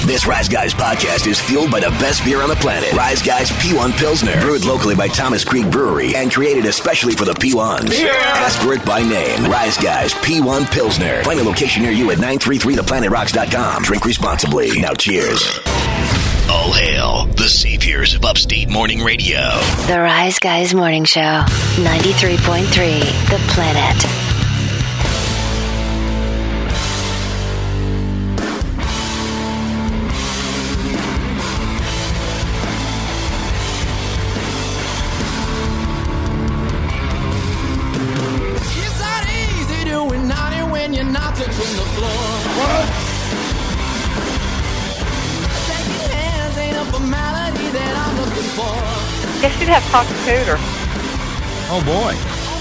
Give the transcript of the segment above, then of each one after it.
This Rise Guys podcast is fueled by the best beer on the planet. Rise Guys P1 Pilsner. Brewed locally by Thomas Creek Brewery and created especially for the P1s. Yeah. Ask for it by name. Rise Guys P1 Pilsner. Find a location near you at 933theplanetrocks.com. Drink responsibly. Now cheers. All hail the saviors of upstate morning radio. The Rise Guys Morning Show. 93.3 The Planet. Guess you'd have talked to Cooter. Oh, boy.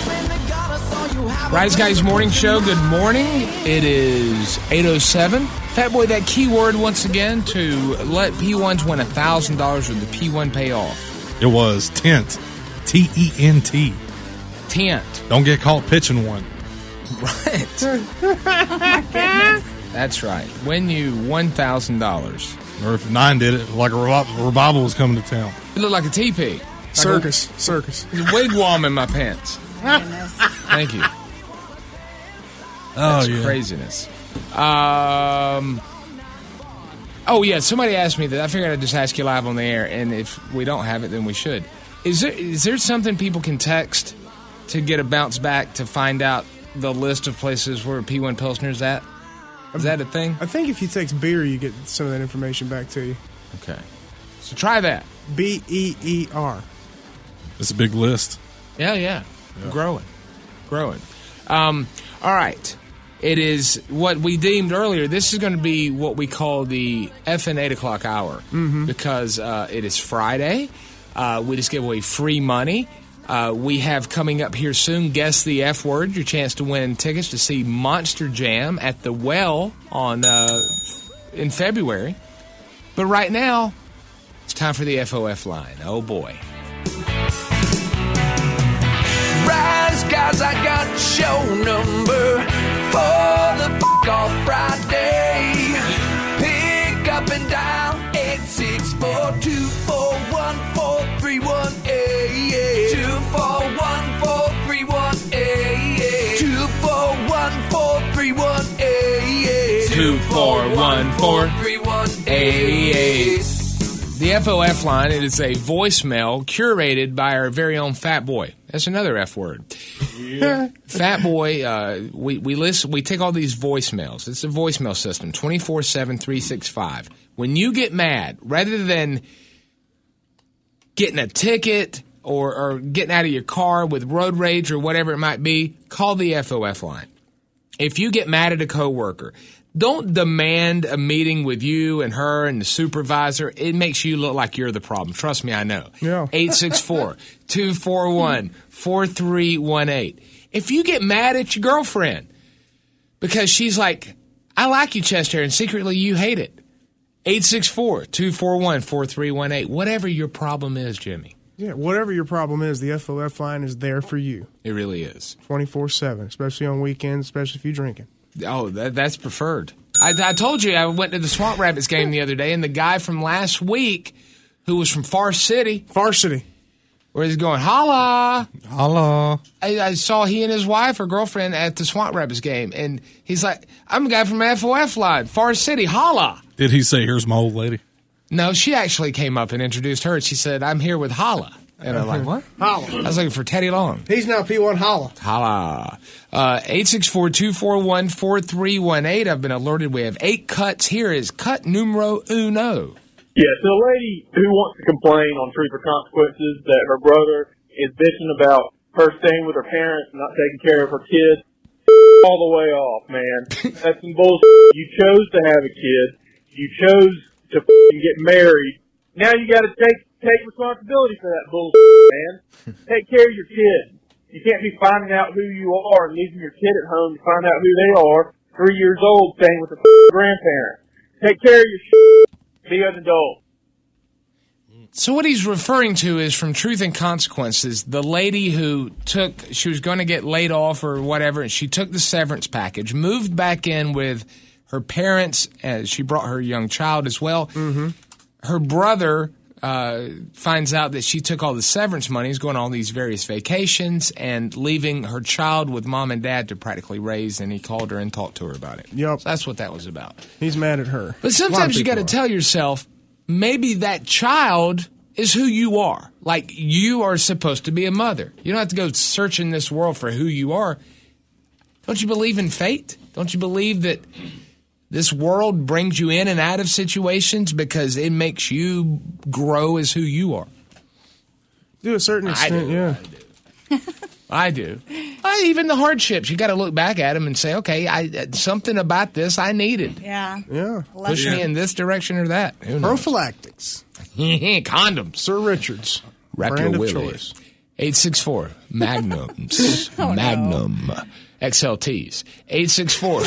Rise Guys Morning Show, good morning. It is 8:07. Fat Boy, that keyword once again to let P1s win $1,000 with the P1 payoff. It was tent. T-E-N-T. Tent. Don't get caught pitching one. Right. Oh, my goodness. That's right. Win you $1,000. Or if 9 did it, like a revival was coming to town. It looked like a teepee. Circus. There's a wigwam in my pants. Thank you. That's craziness. Oh, yeah, somebody asked me that. I figured I'd just ask you live on the air, and if we don't have it, then we should. Is there something people can text to get a bounce back to find out the list of places where P1 Pilsner's at? Is that a thing? I think if you text beer, you get some of that information back to you. Okay. So try that. B-E-E-R. It's a big list. Yeah. Growing. All right. It is what we deemed earlier. This is going to be what we call the F and 8 o'clock hour because it is Friday. We just give away free money. We have coming up here soon, Guess the F Word, your chance to win tickets to see Monster Jam at the Well in February. But right now, it's time for the FOF line. Oh, boy. Rise, guys, I got show number for the off Friday. Pick up and dial 864-241-431-88. 241-431-88. 241-431-88. 241-431-88. The FOF line, it is a voicemail curated by our very own Fat Boy. That's another F word. Yeah. Fat Boy, we listen. We take all these voicemails. It's a voicemail system, 24/7, 365. When you get mad, rather than getting a ticket or getting out of your car with road rage or whatever it might be, call the FOF line. If you get mad at a coworker, don't demand a meeting with you and her and the supervisor. It makes you look like you're the problem. Trust me, I know. Yeah. 864-241-4318. If you get mad at your girlfriend because she's like, I like you, chest hair, and secretly you hate it. 864-241-4318. Whatever your problem is, Jimmy. Yeah, whatever your problem is, the FOF line is there for you. It really is. 24/7, especially on weekends, especially if you're drinking. Oh, that's preferred. I told you I went to the Swamp Rabbits game the other day, and the guy from last week, who was from Far City, where he's going, holla. I saw he and his wife or girlfriend at the Swamp Rabbits game, and he's like, I'm a guy from FOF line, Far City, holla. Did he say, here's my old lady? No, she actually came up and introduced her. She said, I'm here with Holla. And I'm like, what? Holla. I was looking for Teddy Long. He's now P1 Holla. Holla. 864-241-4318. I've been alerted we have 8 cuts. Here is cut numero uno. Yeah, so a lady who wants to complain on Truth or Consequences that her brother is bitching about her staying with her parents and not taking care of her kids. All the way off, man. That's some bullshit. You chose to have a kid. You chose to get married. Now you got to take responsibility for that bullshit, man. Take care of your kid. You can't be finding out who you are and leaving your kid at home to find out who they are, 3 years old, staying with a grandparent. Take care of your shit. Be an adult. So what he's referring to is from Truth and Consequences, the lady who she was going to get laid off or whatever, and she took the severance package, moved back in with her parents, she brought her young child as well. Mm-hmm. Her brother finds out that she took all the severance money, is going on all these various vacations, and leaving her child with mom and dad to practically raise, and he called her and talked to her about it. Yep. So that's what that was about. He's mad at her. But sometimes you got to tell yourself, maybe that child is who you are. Like, you are supposed to be a mother. You don't have to go searching this world for who you are. Don't you believe in fate? Don't you believe that this world brings you in and out of situations because it makes you grow as who you are? To a certain extent, I do. Even the hardships, you got to look back at them and say, okay, something about this I needed. Yeah. Push me in this direction or that. Prophylactics. Condoms. Sir Richards. Wrap brand your of willy. choice. 864 Magnums. Magnum. XLTs. 864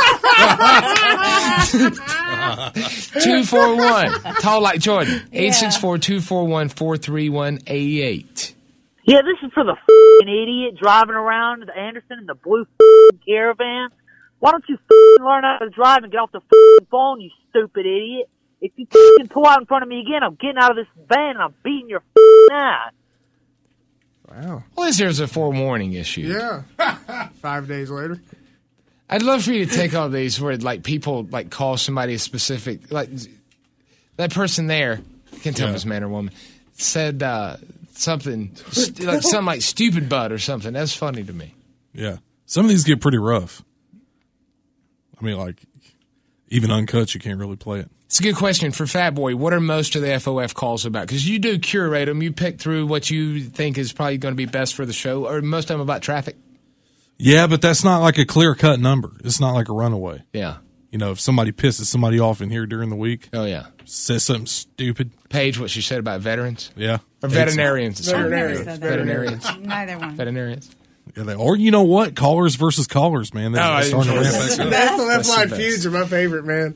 241. Tall like Jordan. 864-241-4318. Yeah, this is for the f***ing idiot driving around the Anderson in the blue f***ing caravan. Why don't you f***ing learn how to drive and get off the f***ing phone, you stupid idiot? If you f***ing pull out in front of me again, I'm getting out of this van and I'm beating your f***ing ass. Wow. Well, there's a forewarning issue. Yeah. 5 days later. I'd love for you to take all these where, like, people, like, call somebody a specific, like, that person there, I can't tell if it's man or woman, said something like stupid butt or something. That's funny to me. Yeah. Some of these get pretty rough. I mean, like, even uncut, you can't really play it. It's a good question for Fat Boy. What are most of the FOF calls about? Because you do curate them. You pick through what you think is probably going to be best for the show. Or most of them about traffic? Yeah, but that's not like a clear-cut number. It's not like a runaway. Yeah. You know, if somebody pisses somebody off in here during the week. Oh, yeah. Says something stupid. Paige, what she said about veterans? Yeah. Or veterinarians. Veterinarians. Neither one. Veterinarians. Yeah, or you know what? Callers versus callers, man. They're starting to ramp back up. That's line feuds are my favorite, man.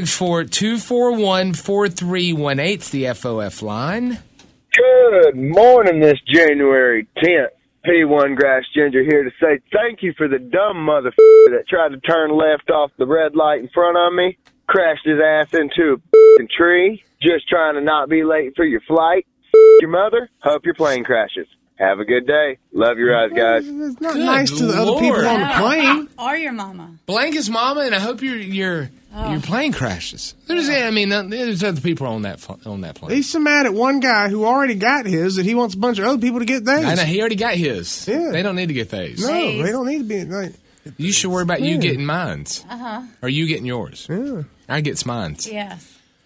864-241-4318's the FOF line. Good morning, this January 10th. P1 Grass Ginger here to say thank you for the dumb motherfucker that tried to turn left off the red light in front of me, crashed his ass into a tree, just trying to not be late for your flight. Your mother, hope your plane crashes. Have a good day. Love your eyes, guys. It's not nice to the other people on the plane. Or your mama. Blank his mama, and I hope your plane crashes. There's other people on that plane. He's so mad at one guy who already got his that he wants a bunch of other people to get theirs. I know, he already got his. Yeah. They don't need to get theirs. No, they don't need to be. Like, you should worry about you getting mines. Uh-huh. Or you getting yours. Yeah. I get mines. Yes.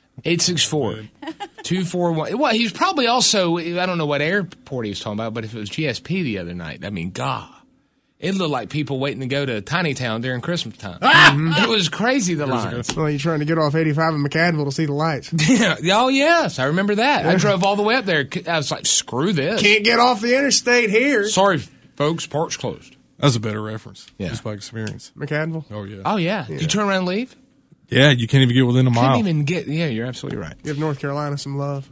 864-241. Well, he's probably also, I don't know what airport he was talking about, but if it was GSP the other night, I mean, God. It looked like people waiting to go to Tiny Town during Christmas time. It was crazy, the lines. Well, you're trying to get off 85 in McAdville to see the lights. Oh, yes. I remember that. I drove all the way up there. I was like, screw this. Can't get off the interstate here. Sorry, folks. Park's closed. That's a better reference. Yeah. Just by experience. McAdville? Oh, yeah. Oh, yeah. You turn around and leave? Yeah, you can't even get within a mile. Can't even get, yeah, you're absolutely right. Give North Carolina some love.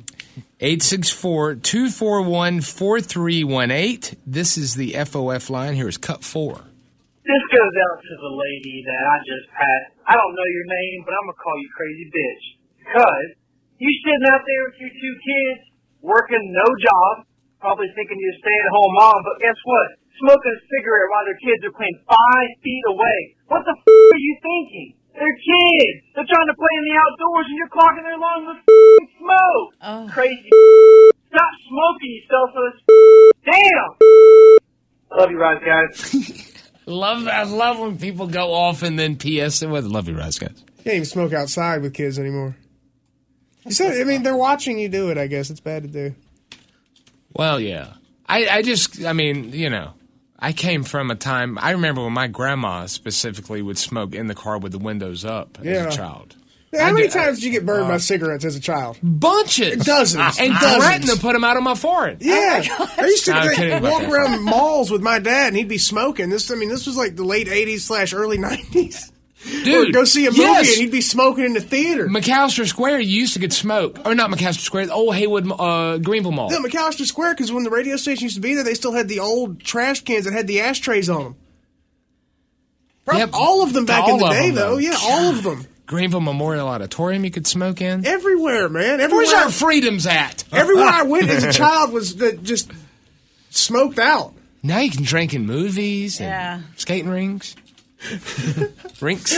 864-241-4318. This is the FOF line. Here is cut 4. This goes out to the lady that I just passed. I don't know your name, but I'm going to call you crazy bitch. Because you sitting out there with your 2 kids, working no job, probably thinking you're a stay-at-home mom, but guess what? Smoking a cigarette while their kids are playing 5 feet away. What the are you thinking? They're kids. They're trying to play in the outdoors, and you're clogging their lungs with smoke. Oh. Crazy. Stop smoking yourself for this. Damn. Love you, Rise Guys. I love when people go off and then PS it with love you, Rise Guys. You can't even smoke outside with kids anymore. So, I mean, they're watching you do it, I guess. It's bad to do. Well, yeah. I mean, you know, I came from a time, I remember when my grandma specifically would smoke in the car with the windows up as a child. How many times did you get burned by cigarettes as a child? Bunches. Dozens. And threatened to put them out on my forehead. Yeah. I used to walk that, around malls with my dad, and he'd be smoking. This was like the late 80s / early 90s. Dude, or go see a movie, and he'd be smoking in the theater. McAllister Square, you used to get smoke. Or not McAllister Square, the old Haywood Greenville Mall. Yeah, McAllister Square, because when the radio station used to be there, they still had the old trash cans that had the ashtrays on them. Yep. All of them back in the All of day, them, though. though. Yeah, all of them. Greenville Memorial Auditorium you could smoke in. Everywhere, man. Everywhere. Where's our freedoms at? Everywhere I went as a child was just smoked out. Now you can drink in movies and Yeah. skating rinks. Rinks.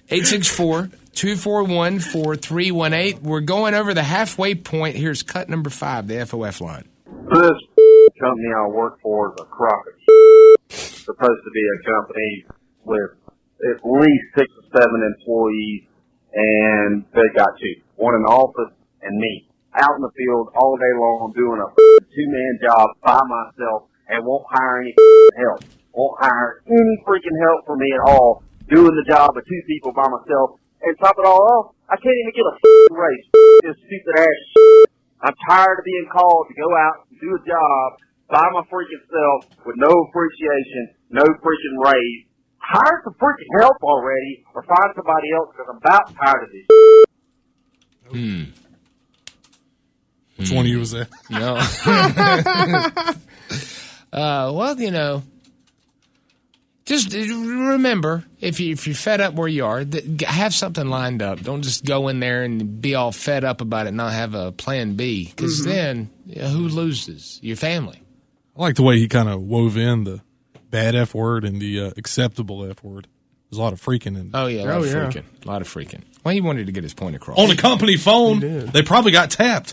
864-241-4318. We're going over the halfway point. Here's cut number 5, the FOF line. This company I work for is a crock of It's supposed to be a company with at least 6 or 7 employees, and they got 2. One in the office and me. Out in the field all day long doing a 2-man job by myself and won't hire any help. Won't hire any freaking help for me at all, doing the job of 2 people by myself. And top it all off, I can't even get a raise. This stupid ass shit. I'm tired of being called to go out and do a job by my freaking self with no appreciation, no freaking raise. Hire some freaking help already, or find somebody else, because I'm about tired of this shit. Which one of you was that? No. Well, you know, just remember, if you're fed up where you are, have something lined up. Don't just go in there and be all fed up about it and not have a plan B, because then who loses? Your family. I like the way he kind of wove in the bad F word and the acceptable F word. There's a lot of freaking in there. Oh, yeah, a lot of freaking. Well, he wanted to get his point across. On the company phone, they probably got tapped.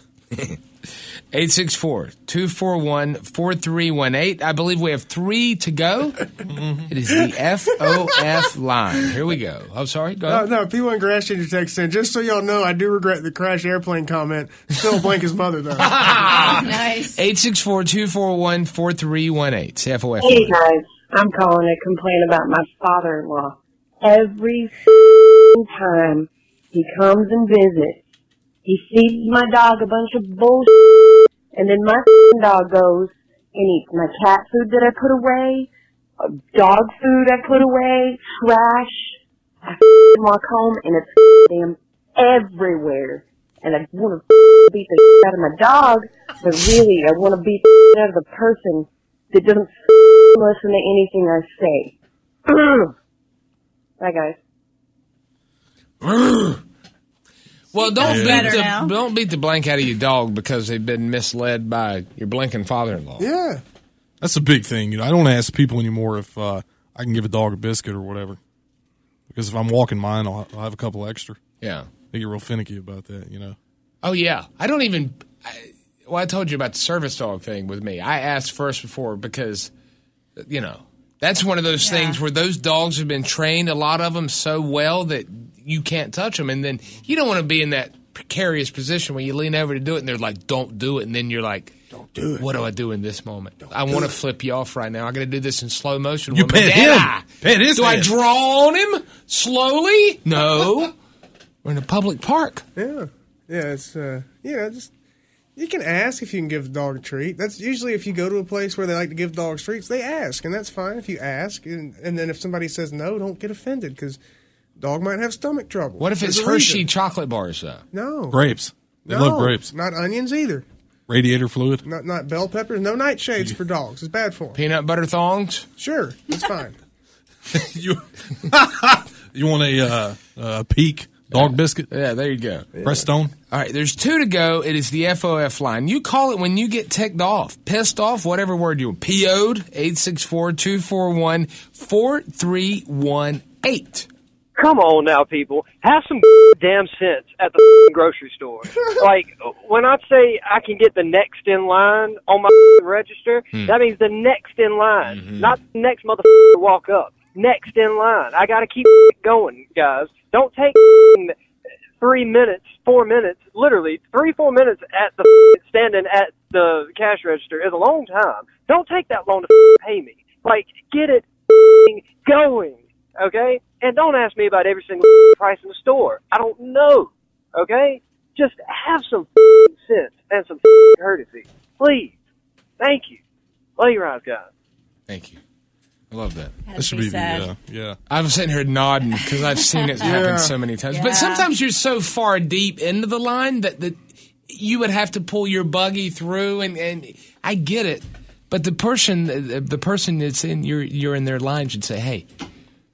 864-241-4318. I believe we have 3 to go. It is the FOF line. Here we go. Oh, sorry. Go ahead. No, P1 Grass Ginger text in. Just so y'all know, I do regret the crash airplane comment. Still blank his mother, though. Nice. 864-241-4318. FOF. Hey, guys. I'm calling to complain about my father-in-law. Every time he comes and visits, he feeds my dog a bunch of bullshit, and then my dog goes and eats my cat food that I put away, dog food I put away, trash. I walk home and it's damn everywhere. And I want to beat the shit out of my dog, but really I want to beat the shit out of the person that doesn't listen to anything I say. Bye, guys. Well, don't beat the blank out of your dog because they've been misled by your blinking father-in-law. Yeah. That's a big thing. You know, I don't ask people anymore if I can give a dog a biscuit or whatever. Because if I'm walking mine, I'll have a couple extra. Yeah. They get real finicky about that, you know. Oh, yeah. I don't even I told you about the service dog thing with me. I asked first before because, you know, that's one of those things where those dogs have been trained, a lot of them, so well that you can't touch them. And then you don't want to be in that precarious position where you lean over to do it and they're like, don't do it. And then you're like, don't do it. What do I do in this moment? I want to flip you off right now. I got to do this in slow motion. You pet him. Pet his Do head. I draw on him slowly? No. We're in a public park. Yeah. Yeah, it's, just, you can ask if you can give the dog a treat. That's usually if you go to a place where they like to give dogs treats, they ask, and that's fine if you ask. And then if somebody says no, don't get offended, because dog might have stomach trouble. What if it's Hershey chocolate bars, though? No. Grapes. They love grapes. Not onions either. Radiator fluid. Not bell peppers. No nightshades for dogs. It's bad for them. Peanut butter thongs? Sure. It's fine. You want a peak dog biscuit? Yeah, there you go. Prestone? All right, there's 2 to go. It is the FOF line. You call it when you get ticked off, pissed off, whatever word you want. PO'd, 864-241-4318. Come on now, people. Have some damn sense at the grocery store. Like, when I say I can get the next in line on my register, that means the next in line, not the next motherfucker to walk up. Next in line. I got to keep going, guys. Don't take 3 minutes, 4 minutes, literally 3-4 minutes at the standing at the cash register is a long time. Don't take that long to pay me. Like, get it going, okay? And don't ask me about every single price in the store. I don't know, okay? Just have some sense and some courtesy. Please. Thank you. Love you, guys. Thank you. I love that. That should be the, I'm sitting here nodding because I've seen it happen so many times. But sometimes you're so far deep into the line that you would have to pull your buggy through, and I get it. But the person that's in you're in their line should say, hey,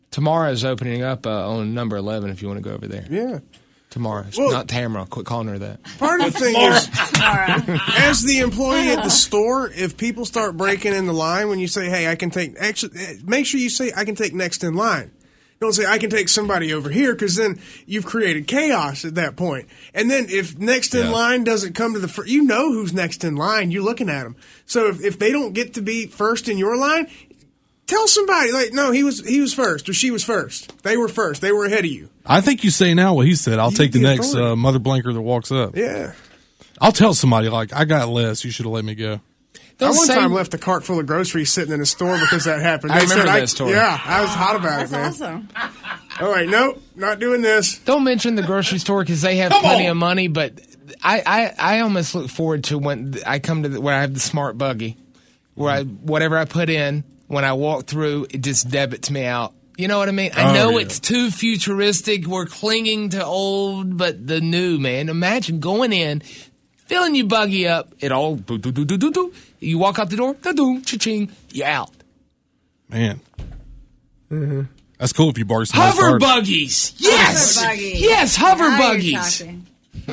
Tomorrow's opening up on number 11 if you want to go over there. Yeah. Tomorrow. It's Well- not Tamara. Quit calling her that. Part of the thing is, as the employee at the store, if people start breaking in the line when you say, hey, I can take, actually, make sure you say, I can take next in line. Don't say, I can take somebody over here, because then you've created chaos at that point. And then if next in line doesn't come to the first, you know who's next in line. You're looking at them. So if they don't get to be first in your line, tell somebody, like, no, he was first, or she was first. They were first. They were ahead of you. I think you say now what he said. I'll take the the next authority. mother blanker that walks up. Yeah. I'll tell somebody, like, I got less. You should have let me go. I one time left a cart full of groceries sitting in a store because that happened. I They remember said that story. Yeah, I was hot about it, man. Awesome. All right, nope, not doing this. Don't mention the grocery store because they have plenty of money, but I almost look forward to when I come to where I have the smart buggy, where whatever I put in, when I walk through, it just debits me out. You know what I mean? I know it's too futuristic. We're clinging to old, but the new, man. Imagine going in, filling your buggy up. It all, do. You walk out the door, do, cha-ching, you're out. Man. Mm-hmm. That's cool if you borrow some Hover buggies. Yes. Hover buggies. Yes, hover Now you're buggies. talking.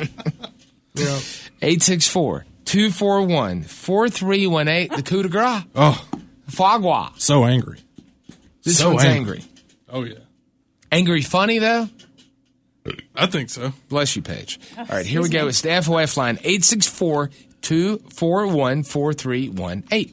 864-241-4318, the coup de grace. Oh. Foie gras. So angry. This So one's angry. angry. Oh, yeah. Angry funny, though? I think so. Bless you, Paige. All right, here we go. It's the FOF line, 864-241-4318.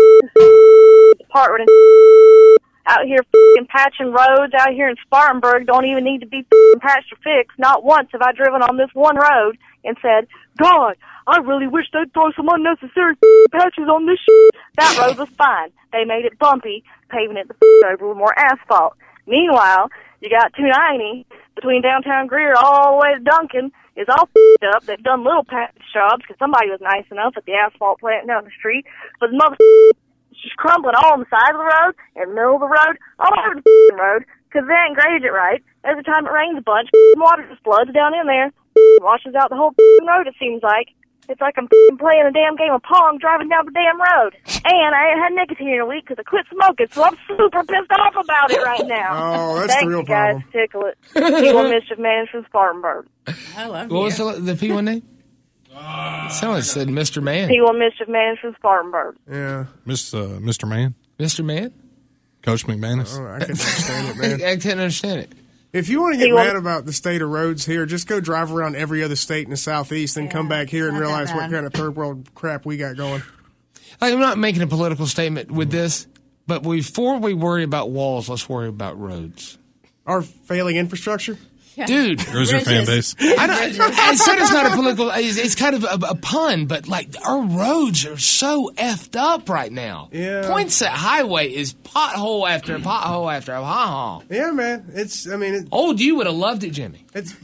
Part out here patching roads out here in Spartanburg don't even need to be patched or fixed. Not once have I driven on this one road and said, God, I really wish they'd throw some unnecessary patches on this shit. That road was fine. They made it bumpy, paving it over with more asphalt. Meanwhile, you got 290 between downtown Greer all the way to Duncan is all up. They've done little patch jobs because somebody was nice enough at the asphalt plant down the street. But the mother is just crumbling all on the side of the road, in the middle of the road, all over the road because they ain't graded it right. Every time it rains a bunch, water just floods down in there, washes out the whole road, it seems like. It's like I'm playing a damn game of Pong driving down the damn road. And I ain't had nicotine in a week because I quit smoking, so I'm super pissed off about it right now. Oh, that's Thanks, the real you guys. problem. Tickle it. P1 Mischief Man from Spartanburg. I love What was the P1 name? Someone said Mr. Man. P1 Mischief Man from Spartanburg. Yeah. Mr. Man? Mr. Man? Coach McManus? Oh, I can understand it, man. I can't understand it. If you want to get mad about the state of roads here, just go drive around every other state in the Southeast and come back here and realize what kind of third world crap we got going. I'm not making a political statement with this, but before we worry about walls, let's worry about roads. Our failing infrastructure? Dude. There's your fan base. I said it's not a political, it's kind of a pun, but like our roads are so effed up right now. Yeah. Poinsett Highway is pothole after pothole after pothole. Yeah, man. Old you would have loved it, Jimmy. It's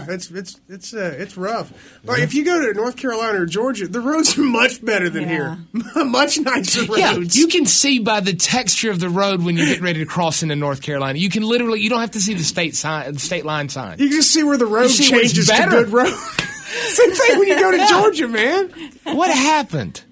rough. Like if you go to North Carolina or Georgia, the roads are much better than here. Much nicer roads. Yeah, you can see by the texture of the road when you get ready to cross into North Carolina. You can literally, you don't have to see the state line sign. You can just see where the road You see where it's changes to better. good road. Same thing when you go to Georgia, man. What happened?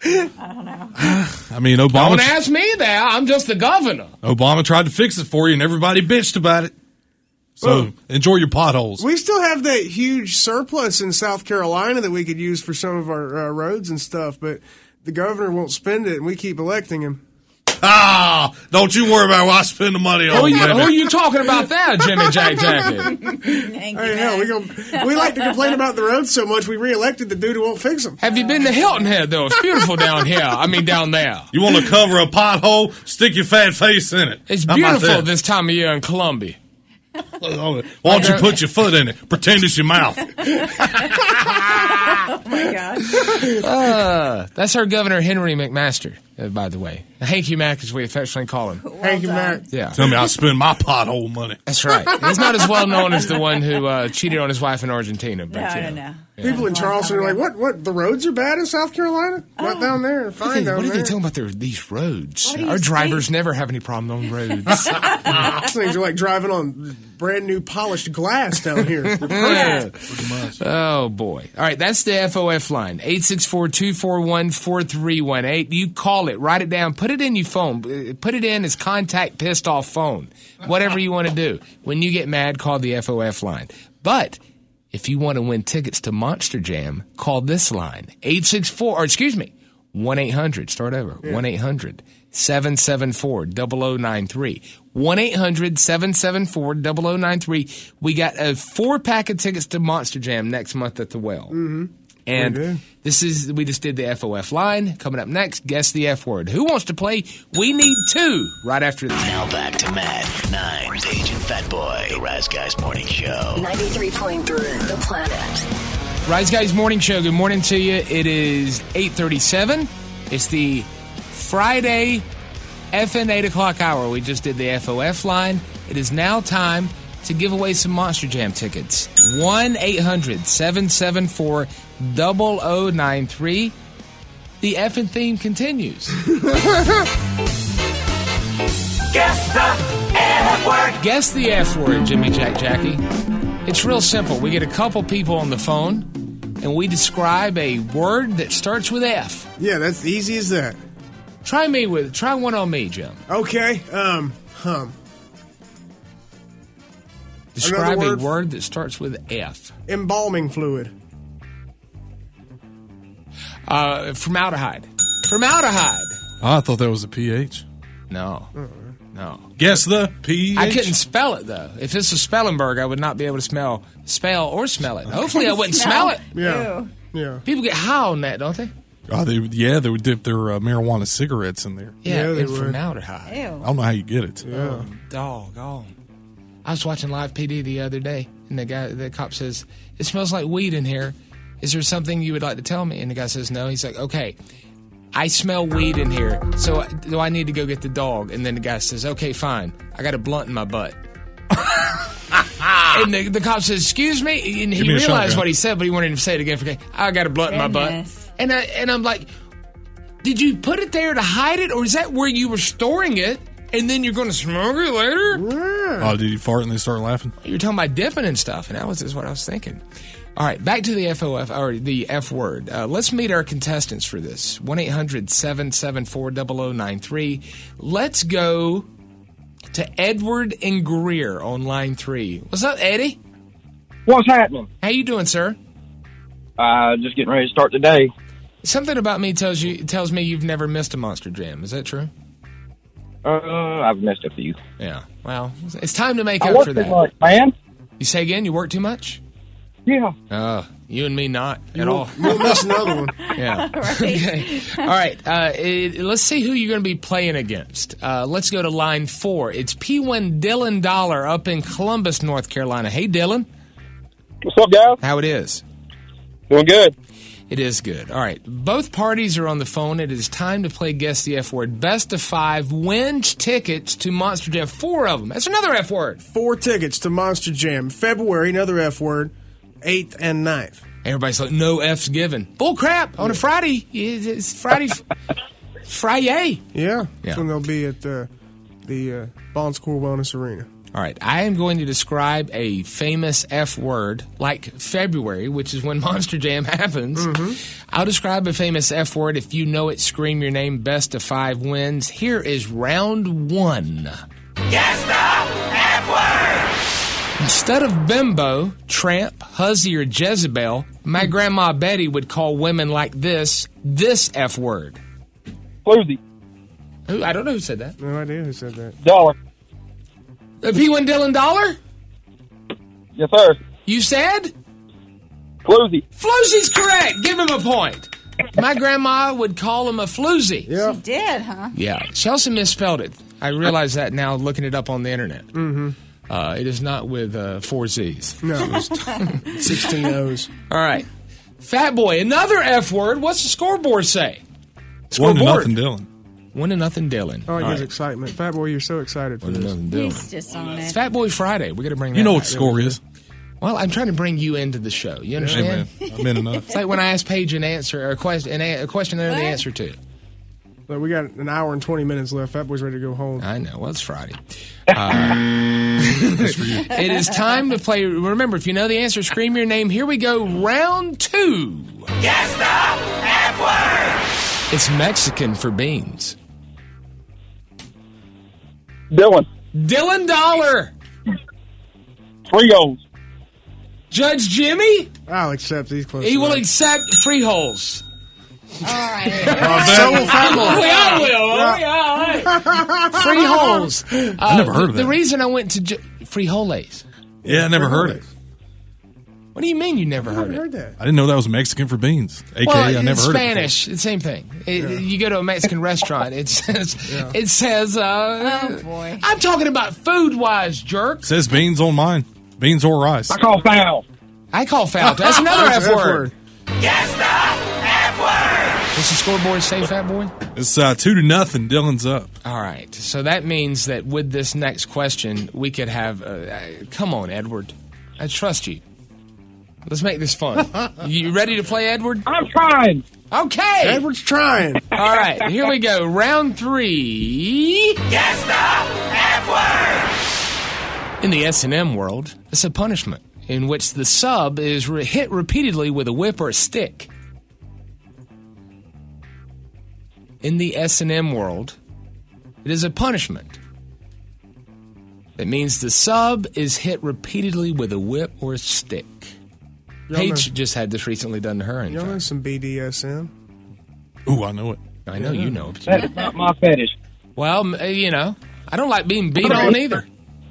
I mean, Obama. Don't ask me that. I'm just the governor. Obama tried to fix it for you, and everybody bitched about it. So enjoy your potholes. We still have that huge surplus in South Carolina that we could use for some of our roads and stuff, but the governor won't spend it, and we keep electing him. Don't you worry about what I spend the money on. Who are you talking about there, Jimmy Jack Jacket? Hey, hell, we like to complain about the roads so much, we reelected the dude who won't fix them. Have you been to Hilton Head, though? It's beautiful down here. I mean, down there. You want to cover a pothole? Stick your fat face in it. It's How about beautiful that? this time of year in Columbia. Why don't you put your foot in it? Pretend it's your mouth. Oh my gosh. That's our Governor Henry McMaster, by the way. Hanky Mac, as we affectionately call him. Hanky Mac. Yeah. Tell me I spend my pothole money. That's right. He's not as well known as the one who cheated on his wife in Argentina. But, No. People in Charleston are like, what? The roads are bad in South Carolina? Not down there. Fine down What are there. they talking about these roads? What do you Our drivers see? never have any problem on roads. These things are like driving on brand new polished glass down here. Yeah. Oh, boy. All right, that's the FOF line, 864-241-4318. You call it, write it down, put it in your phone. Put it in as contact pissed off phone, whatever you want to do. When you get mad, call the FOF line. But if you want to win tickets to Monster Jam, call this line, 1-800, start over, 1-800-774-0093. 1-800-774-0093. We got a 4-pack of tickets to Monster Jam next month at the Well. Mm-hmm. And we just did the FOF line. Coming up next, guess the F word. Who wants to play? We need 2 right after this. Now back to Matt, 9, Paige, and Fat Boy, the Rise Guys Morning Show. 93.3 The Planet. Rise Guys Morning Show. Good morning to you. It is 8:37. It's the Friday FN 8 o'clock hour. We just did the FOF line. It is now time to give away some Monster Jam tickets. 1-800-774-0093. The effing theme continues. Guess the F word. Guess the F word, Jimmy Jack Jackie. It's real simple. We get a couple people on the phone, and we describe a word that starts with F. Yeah, that's easy as that. Try one on me, Jim. Okay. Describe a word that starts with F. Embalming fluid. Formaldehyde. Formaldehyde. I thought that was a PH. No. No. Guess the PH. I couldn't spell it, though. If it's a Spellenberg, I would not be able to spell or smell it. Hopefully, I wouldn't smell it. Yeah. Yeah. People get high on that, don't they? They would dip their marijuana cigarettes in there. Yeah, they it's would. formaldehyde. Ew. I don't know how you get it. Yeah. Doggone. I was watching Live PD the other day, and the cop says, "It smells like weed in here. Is there something you would like to tell me?" And the guy says, "No." He's like, "Okay, I smell weed in here, so do I need to go get the dog?" And then the guy says, "Okay, fine. I got a blunt in my butt." And the cop says, "Excuse me?" And he realized what he said, but he wanted him to say it again. Okay, I got a blunt in my butt. And I'm like, did you put it there to hide it, or is that where you were storing it, and then you're going to smoke it later? Yeah. Oh, did you fart and they start laughing? You were talking about dipping and stuff, and that was just what I was thinking. All right, back to the FOF, or the F word. Let's meet our contestants for this. 1-800-774-0093. Let's go to Edward and Greer on line 3. What's up, Eddie? What's happening? How you doing, sir? Just getting ready to start the day. Something about me tells me you've never missed a Monster Jam. Is that true? I've missed a few. Yeah. Well, it's time to make I up work for too that. much, man. You say again? You work too much? Yeah. You and me not at all. We'll miss another one. Yeah. Okay. All right. Let's see who you're going to be playing against. Let's go to line 4. It's P1 Dylan Dollar up in Columbus, North Carolina. Hey, Dylan. What's up, guys? How it is? Doing good. It is good. All right. Both parties are on the phone. It is time to play Guess the F Word. Best of 5 wins tickets to Monster Jam. 4 of them. That's another F word. 4 tickets to Monster Jam. February, another F word. 8th and 9th. Everybody's like, no F's given. Bull crap. On a Friday. It's Friday. Friday. Yeah. That's when they'll be at the Bon Secours Wellness Arena. All right. I am going to describe a famous F word, like February, which is when Monster Jam happens. Mm-hmm. I'll describe a famous F word. If you know it, scream your name. Best of 5 wins. Here is round 1. Guess the F word. Instead of bimbo, tramp, hussy, or Jezebel, my grandma Betty would call women like this F word. Floozy. Who? I don't know who said that. No idea who said that. Dollar. P1 Dylan Dollar? Yes, sir. You said? Floozy. Floozy's correct. Give him a point. My grandma would call him a floozy. Yeah. She did, huh? Yeah. Chelsea misspelled it. I realize that now looking it up on the internet. Mm-hmm. It is not with 4 Z's. No, it's 16 O's. All right. Fat Boy, another F word. What's the scoreboard say? 1-0 Dylan. 1-0 Dylan. I like his excitement. Fat Boy, you're so excited for this. 1-0 Dylan. He's just on it. It's Fat Boy Friday. We got to bring that You know back. what the score is. Well, I'm trying to bring you into the show. You understand? Hey, man. I've been enough. It's like when I ask Paige an answer or a question I know the answer to. But we got an hour and 20 minutes left. Fat Boy's ready to go home. I know. Well, it's Friday. It is time to play. Remember, if you know the answer, scream your name. Here we go. Round 2. Guess the F word. It's Mexican for beans. Dylan Dollar. Frijoles. Judge Jimmy? I'll accept these questions. He will accept frijoles. All right. So will Fat Boy. We all will. Frijoles. I never heard of that. The reason I went to frijoles. Yeah, I never heard it. What do you mean you never heard it? heard that. I didn't know that was Mexican for beans. AKA, Well, I never heard Spanish, it's the same thing. You go to a Mexican restaurant, it says, Oh, boy. I'm talking about food-wise, jerk. it. Says beans on mine. Beans or rice. I call foul. I call foul. That's another F word. Guess the F word. Does the scoreboard say, Fat Boy? It's 2-0. Dylan's up. All right. So that means that with this next question, we could have... come on, Edward. I trust you. Let's make this fun. You ready to play, Edward? I'm trying. Okay. Edward's trying. All right. Here we go. Round 3. Guess the F word. In the S&M world, it's a punishment in which the sub is hit repeatedly with a whip or a stick. In the S&M world, it is a punishment. That means the sub is hit repeatedly with a whip or a stick. Paige just had this recently done to her. In Y'all know some BDSM? Ooh, I know it. I know you know it. That's not my fetish. Well, you know, I don't like being beat on either.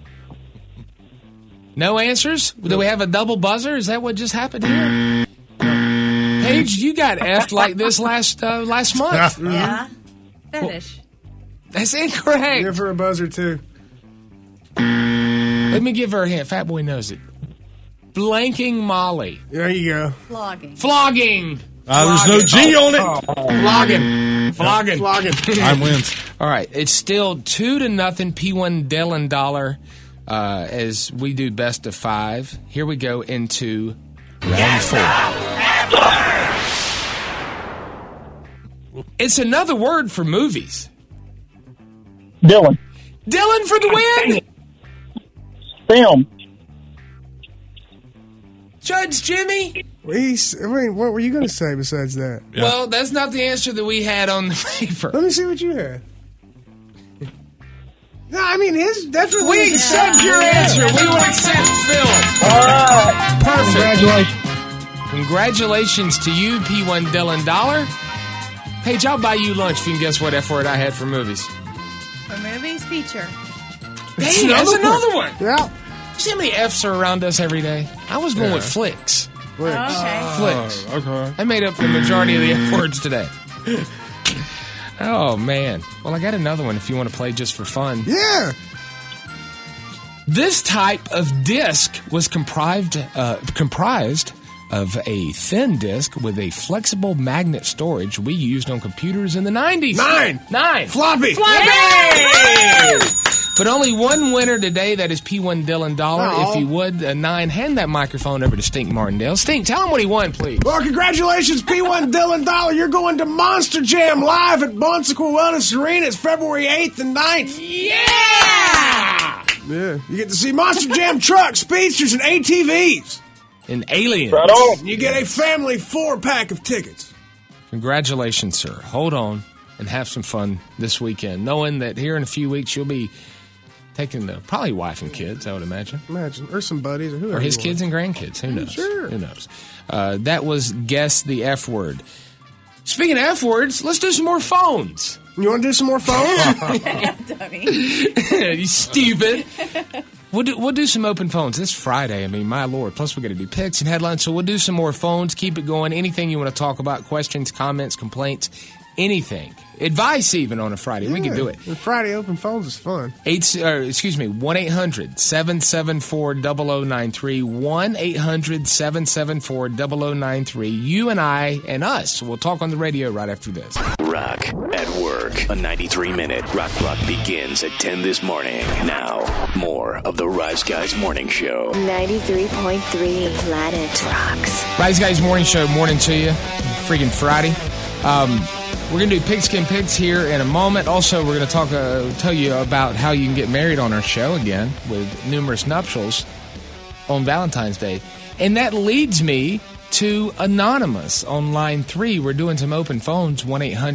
No answers? Do we have a double buzzer? Is that what just happened here? Paige, you got effed like this last month. Yeah. Fetish. That's incorrect. Give her a buzzer, too. Let me give her a hint. Fat Boy knows it. Blanking Molly. There you go. Flogging. Flogging. There's no G on it. Flogging. Flogging. Flogging. Time wins. All right. It's still 2-0. P1 Dylan Dollar as we do best of 5. Here we go into round 4. It's another word for movies. Dylan. Dylan for the win. Film. Judge Jimmy. What were you going to say besides that? Yeah. Well, that's not the answer that we had on the paper. Let me see what you had. No, I mean, his definitely. We accept your answer. We will accept film. All right. Perfect. Congratulations to you, P1 Dylan Dollar. Paige, I'll buy you lunch if you can guess what F word I had for movies. For movies, feature. Dang, that's another one. Yeah. See how many F's are around us every day? I was going with flicks. Okay. Flicks. Okay. I made up the majority of the F words today. Oh, man. Well, I got another one if you want to play just for fun. Yeah. This type of disc was comprised of a thin disc with a flexible magnet storage we used on computers in the 90s. Nine. Floppy. But only one winner today. That is P1 Dylan Dollar. Oh. If you would, 9, hand that microphone over to Stink Martindale. Stink, tell him what he won, please. Well, congratulations, P1 Dylan Dollar. You're going to Monster Jam live at Bonsequel Wellness Arena. It's February 8th and 9th. Yeah! Yeah. You get to see Monster Jam trucks, speedsters, and ATVs. And aliens. Right on. You get a family 4-pack of tickets. Congratulations, sir. Hold on and have some fun this weekend, knowing that here in a few weeks you'll be taking the probably wife and kids, I would imagine. Or some buddies, or whoever. Or his kids and grandkids. Who knows? Sure. Who knows? That was Guess the F Word. Speaking of F words, let's do some more phones. You want to do some more phones? Dummy. You stupid. We'll do some open phones. This Friday, I mean, my Lord. Plus, we got to do picks and headlines, so we'll do some more phones. Keep it going. Anything you want to talk about, questions, comments, complaints, anything. Advice even on a Friday. We can do it. And Friday open phones is fun. 1-800-774-0093. 1-800-774-0093. You and I and us. We'll talk on the radio right after this. Rock at Work. A 93-minute rock block begins at 10 this morning. Now, more of the Rise Guys Morning Show. 93.3 Planet Rocks. Rise Guys Morning Show. Morning to you. Freaking Friday. We're going to do Pigskin Pigs here in a moment. Also, we're going to tell you about how you can get married on our show again with numerous nuptials on Valentine's Day. And that leads me to Anonymous on line 3. We're doing some open phones,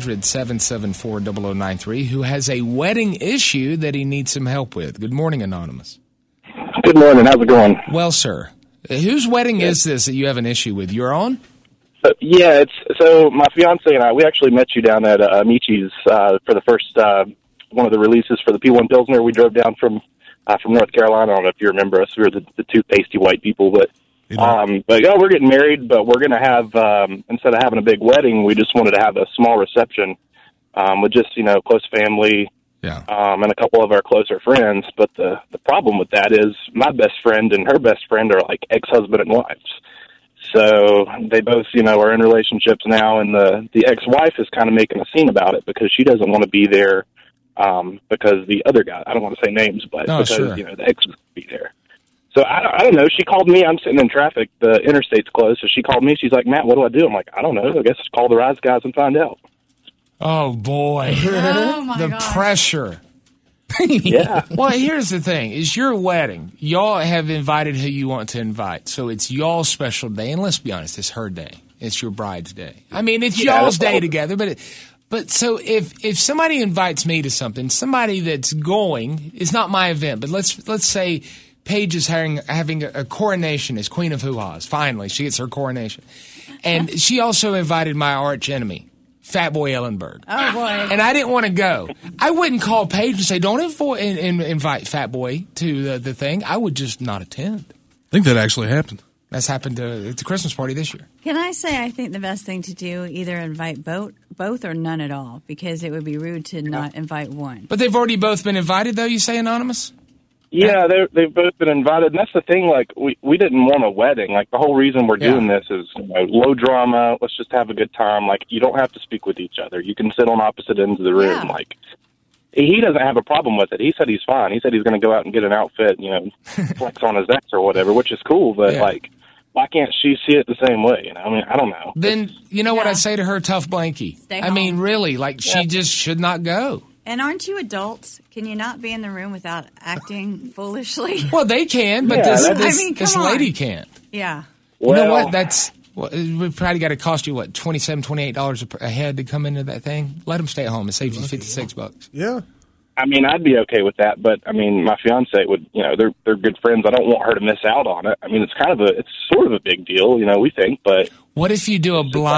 1-800-774-0093, who has a wedding issue that he needs some help with. Good morning, Anonymous. Good morning. How's it going? Well, sir, whose wedding is this that you have an issue with? Your own? Yeah, so my fiance and I, we actually met you down at Michi's for the first one of the releases for the P1 Pilsner. We drove down from North Carolina. I don't know if you remember us. We were the two pasty white people, but we're getting married, but we're going to have, instead of having a big wedding, we just wanted to have a small reception with just, close family and a couple of our closer friends. But the problem with that is my best friend and her best friend are like ex-husband and wives. So they both, are in relationships now, and the ex-wife is kind of making a scene about it because she doesn't want to be there because the other guy, I don't want to say names, but because, the ex is going to be there. So I don't know. She called me. I'm sitting in traffic. The interstate's closed, so she called me. She's like, Matt, what do I do? I'm like, I don't know. I guess call the Rise Guys and find out. Oh, boy. Oh, my the gosh. Pressure. Yeah. Well, here's the thing. It's your wedding. Y'all have invited who you want to invite. So it's y'all's special day. And let's be honest, it's her day. It's your bride's day. I mean, it's y'all's day together. But so if somebody invites me to something, somebody that's going, it's not my event. But let's say Paige is having a coronation as Queen of Hoo-Ha's. Finally, she gets her coronation. And she also invited my arch enemy, Fatboy Ellenberg. Oh, boy. And I didn't want to go. I wouldn't call Paige and say, don't invite Fatboy to the thing. I would just not attend. I think that actually happened. That's happened at the Christmas party this year. Can I say I think the best thing to do, either invite both or none at all, because it would be rude to not invite one. But they've already both been invited, though, you say, Anonymous? Yeah, they've both been invited, and that's the thing. Like, we didn't want a wedding. Like, the whole reason we're doing this is low drama. Let's just have a good time. Like, you don't have to speak with each other. You can sit on opposite ends of the room. Yeah. Like, he doesn't have a problem with it. He said he's fine. He said he's going to go out and get an outfit, flex on his ex or whatever, which is cool. But like, why can't she see it the same way? I mean, I don't know. Then what I say to her, tough blankie. Stay I home. mean, really, like she just should not go. And aren't you adults? Can you not be in the room without acting foolishly? Well, they can, but this lady can't. Yeah. You know what? We've probably got to cost you, $27, $28 a head to come into that thing? Let them stay at home. It saves you $56. Yeah. I mean, I'd be okay with that, but I mean, my fiance would, they're good friends. I don't want her to miss out on it. I mean, it's sort of a big deal, we think, but. What if you do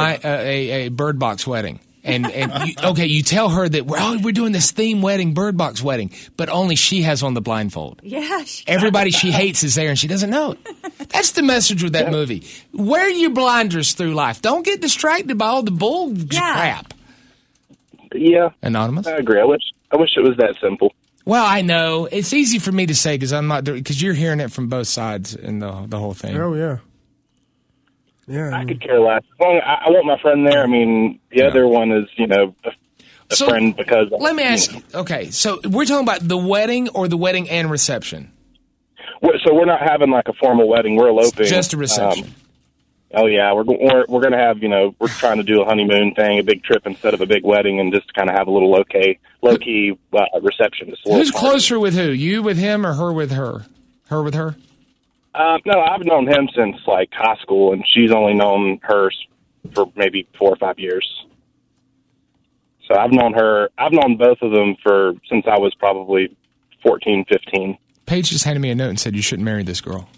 a Bird Box wedding? And you tell her that we're doing this theme wedding, Bird Box wedding, but only she has on the blindfold. Yeah. Everybody she hates is there, and she doesn't know it. That's the message with that movie. Wear your blinders through life. Don't get distracted by all the bull crap. Yeah. Anonymous? I agree. I wish it was that simple. Well, I know. It's easy for me to say because you're hearing it from both sides in the whole thing. Oh, yeah. Yeah, I could care less. Well, I want my friend there. I mean, the other one is, a friend because. Let me ask you. Okay, so we're talking about the wedding or the wedding and reception? So we're not having like a formal wedding. We're eloping. Just a reception. We're going to have, we're trying to do a honeymoon thing, a big trip instead of a big wedding, and just kind of have a little low key reception. Who's closer with who? You with him or her with her? Her with her? No, I've known him since like high school, and she's only known her for maybe 4 or 5 years. So I've known both of them since I was probably 14, 15. Paige just handed me a note and said you shouldn't marry this girl.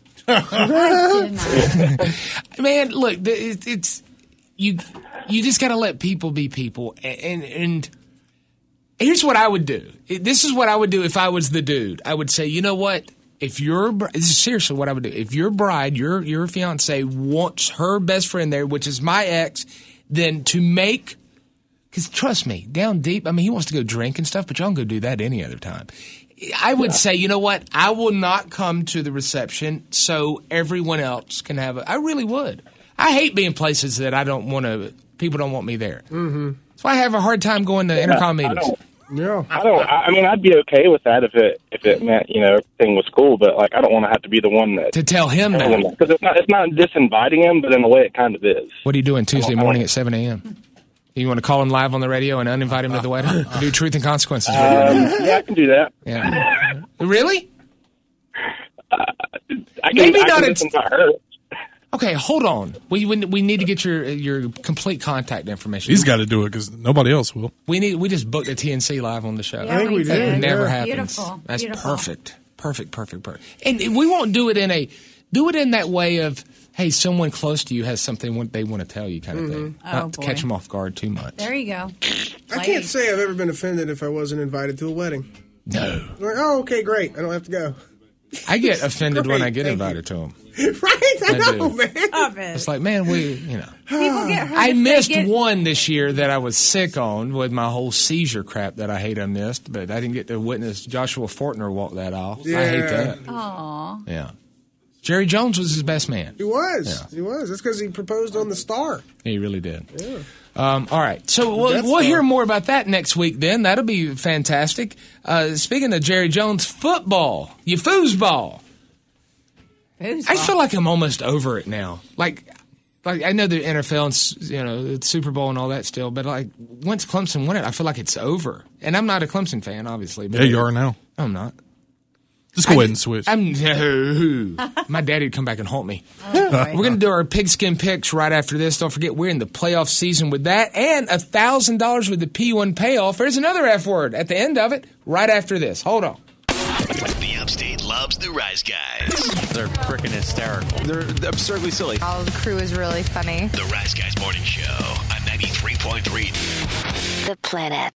Man, look, it's you just got to let people be people, and here's what I would do. This is what I would do if I was the dude. I would say, you know what? This is seriously what I would do. If your bride, your fiance wants her best friend there, which is my ex, then because trust me, down deep, I mean, he wants to go drink and stuff, but y'all can go do that any other time. I would say, you know what? I will not come to the reception so everyone else can have I really would. I hate being places that people don't want me there. Mm-hmm. That's why I have a hard time going to intercom meetings. I mean, I'd be okay with that if it meant, everything was cool, but like, I don't want to have to be the one to tell him that. Because it's not disinviting him, but in a way it kind of is. What are you doing Tuesday morning at 7 a.m.? You want to call him live on the radio and uninvite him to the wedding? Do Truth and Consequences. Yeah, I can do that. Yeah. Really? I can listen to her. Okay, hold on. We need to get your complete contact information. He's got to do it because nobody else will. We just booked a TNC live on the show. I think we did. It never Yeah. happens. Beautiful. That's Beautiful. perfect. And we won't do it in that way of, hey, someone close to you has something they want to tell you kind of thing. Not to catch them off guard too much. There you go. I can't say I've ever been offended if I wasn't invited to a wedding. No. Like, oh, okay, great. I don't have to go. I get offended when I get invited to them. Right? I know, do. man. It's like, man, People get hurt. I if missed they get, one this year that I was sick on with my whole seizure crap that I hate I missed, but I didn't get to witness Joshua Fortner walk that off. I hate that. Aw. Yeah. Jerry Jones was his best man. He was. He was. That's because he proposed on the Star. He really did. Yeah. All right. So we'll hear more about that next week then. That'll be fantastic. Speaking of Jerry Jones, football. You foosball. I feel like I'm almost over it now. Like I know the NFL and the Super Bowl and all that still, but like once Clemson won it, I feel like it's over. And I'm not a Clemson fan, obviously. But Yeah, you are now. I'm not. Just go ahead and switch. No. My daddy'd come back and haunt me. We're going to do our pigskin picks right after this. Don't forget, we're in the playoff season with that. And $1,000 with the P1 payoff. There's another F word at the end of it right after this. Hold on. The Upstate loves the Rise Guys. They're freaking hysterical. They're absurdly silly. Oh, the crew is really funny. The Rise Guys Morning Show on 93.3. The Planet.